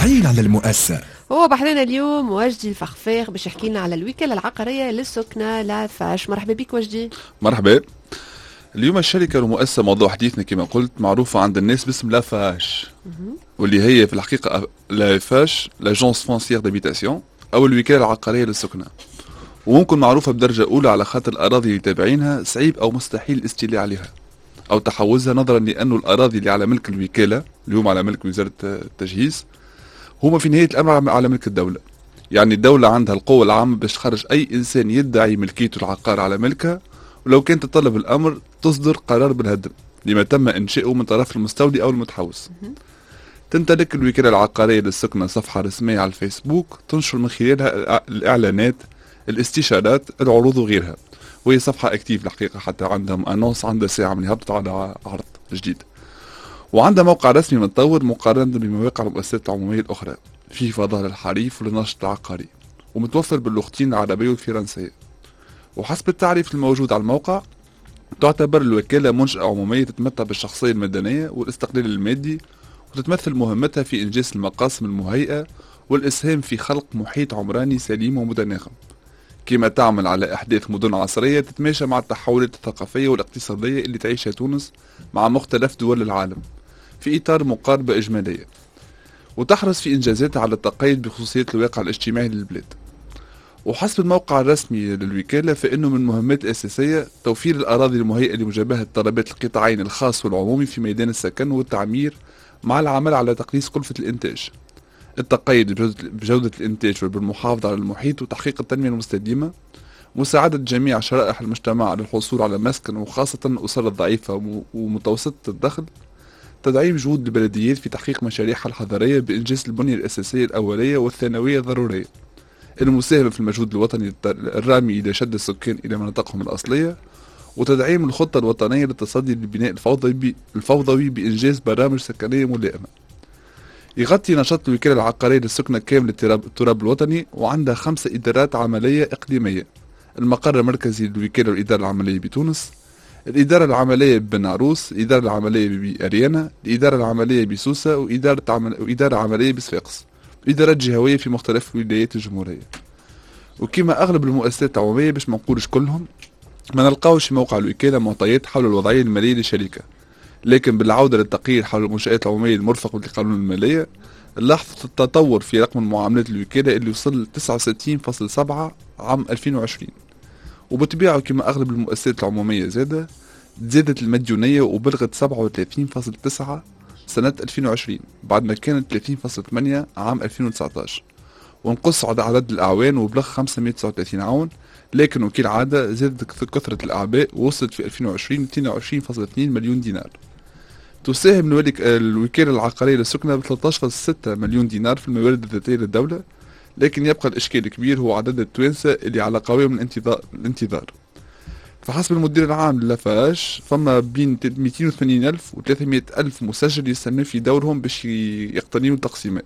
عين على المؤسسة. هو بحثنا اليوم وجدي الفخفاخ باش يحكي لنا على الوكالة العقارية للسكنة لافاش. مرحبا بك وجدي. مرحبا. اليوم الشركة المؤسسة موضوع حديثنا كما قلت معروفة عند الناس باسم لافاش، واللي هي في الحقيقة لافاش لاجونس فونسيير دابيتاسيون أو الوكالة العقارية للسكنة، وممكن معروفة بدرجة أولى على خاطر الأراضي اللي تابعينها صعيب أو مستحيل الاستيلاء عليها أو تحوزها، نظرا لأنه الأراضي اللي على ملك الوكالة اللي هم على ملك وزارة التجهيز هما في نهاية الأمر على ملك الدولة. يعني الدولة عندها القوة العامة باش تخرج أي إنسان يدعي ملكيته العقار على ملكها، ولو كان تطلب الأمر تصدر قرار بالهدم لما تم إنشاؤه من طرف المستولي أو المتحوز. تمتلك الوكالة العقارية للسكنة صفحة رسمية على الفيسبوك تنشر من خلالها الإعلانات، الاستشارات، العروض وغيرها، وهي صفحة أكتيف الحقيقة، حتى عندهم أنونس عندها ساعة من يهبط على عرض جديد، وعندها موقع رسمي متطور مقارنة بمواقع المؤسسات العمومية الأخرى فيه فضاء للحريف وللنشط العقاري، ومتوفر باللغتين العربية والفرنسية. وحسب التعريف الموجود على الموقع تعتبر الوكالة منشأة عمومية تتمتع بالشخصية المدنية والاستقلال المادي، وتتمثل مهمتها في إنجاز المقاسم المهيئة والإسهام في خلق محيط عمراني سليم ومتناغم، كما تعمل على إحداث مدن عصرية تتماشى مع التحولات الثقافية والاقتصادية اللي تعيشها تونس مع مختلف دول العالم في إطار مقاربة إجمالية، وتحرص في إنجازاتها على التقيد بخصوصية الواقع الاجتماعي للبلاد. وحسب الموقع الرسمي للوكالة فإنه من المهمات الأساسية توفير الأراضي المهيئة لمجابهة طلبات القطاعين الخاص والعمومي في ميدان السكن والتعمير، مع العمل على تقليص كلفة الإنتاج، التقيد بجودة الإنتاج وبالمحافظة على المحيط وتحقيق التنمية المستدامة، مساعدة جميع شرائح المجتمع على الحصول على مسكن وخاصة الأسر الضعيفة ومتوسطة الدخل، تدعيم جهود البلديات في تحقيق مشاريعها الحضرية بإنجاز البنية الأساسية الأولية والثانوية الضرورية، المساهمة في المجهود الوطني الرامي إلى شد السكان إلى مناطقهم الأصلية، وتدعيم الخطة الوطنية للتصدي للبناء الفوضوي بإنجاز برامج سكنية ملائمة. يغطي نشاط الوكالة العقارية للسكنة كامل التراب الوطني، وعندها 5 إدارات عملية إقليمية: المقر المركزي للوكالة والإدارة العملية بتونس، الإدارة العملية ببن عروس، الإدارة العملية بأريانا، الإدارة العملية بسوسة، وإدارة عملية بصفاقس، إدارات جهوية في مختلف ولايات الجمهورية. وكما أغلب المؤسسات العمومية باش ما نقولش كلهم، ما نلقاوش في موقع الوكالة معطيات حول الوضعية المالية للشركة، لكن بالعودة للتقرير حول المنشآت العمومية المرفق لقانون المالية لاحظت التطور في رقم معاملات الوكالة اللي وصل 69.7 عام 2020. وبطبيعه كما أغلب المؤسسات العمومية زادت المديونية وبلغت 37.9 سنة 2020 بعد ما كانت 30.8 عام 2019، ونقص عدد الأعوان وبلغ 539 عون، لكن وكالعادة زادت كثرة الأعباء ووصلت في 2020 22.2 مليون دينار. تساهم الوكالة العقارية للسكنة ب 13.6 مليون دينار في الموارد الذاتية للدولة، لكن يبقى الإشكال الكبير هو عدد التوانسة اللي على قوائم الانتظار. فحسب المدير العام لافاش فما بين 280 ألف و 300 ألف مسجل يستنوا في دورهم باش يقتنيوا التقسيمات.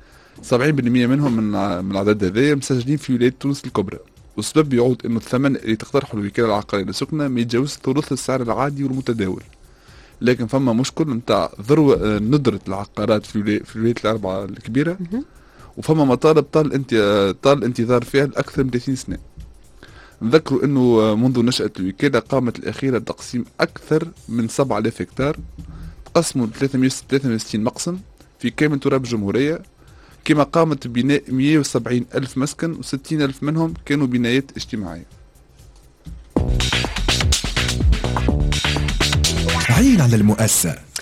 70% منهم من العدد هذا مسجلين في ولاية تونس الكبرى، والسبب يعود انه الثمن اللي تقترحه الوكالة العقارية للسكنة ما يتجاوز ثلث السعر العادي والمتداول. لكن فما مشكل نتاع ذروة ندرة العقارات في الولايات الأربعة الكبيرة، وفما مطالب طال الانتظار فيها لأكثر من 30 سنة. نذكروا انه منذ نشأة الوكالة قامت الأخيرة بتقسيم أكثر من 7000 هكتار، تقسموا 363 مقسم في كامل تراب الجمهورية، كما قامت ببناء 170 ألف مسكن و60 ألف منهم كانوا بنايات اجتماعية. عين على المؤسسة.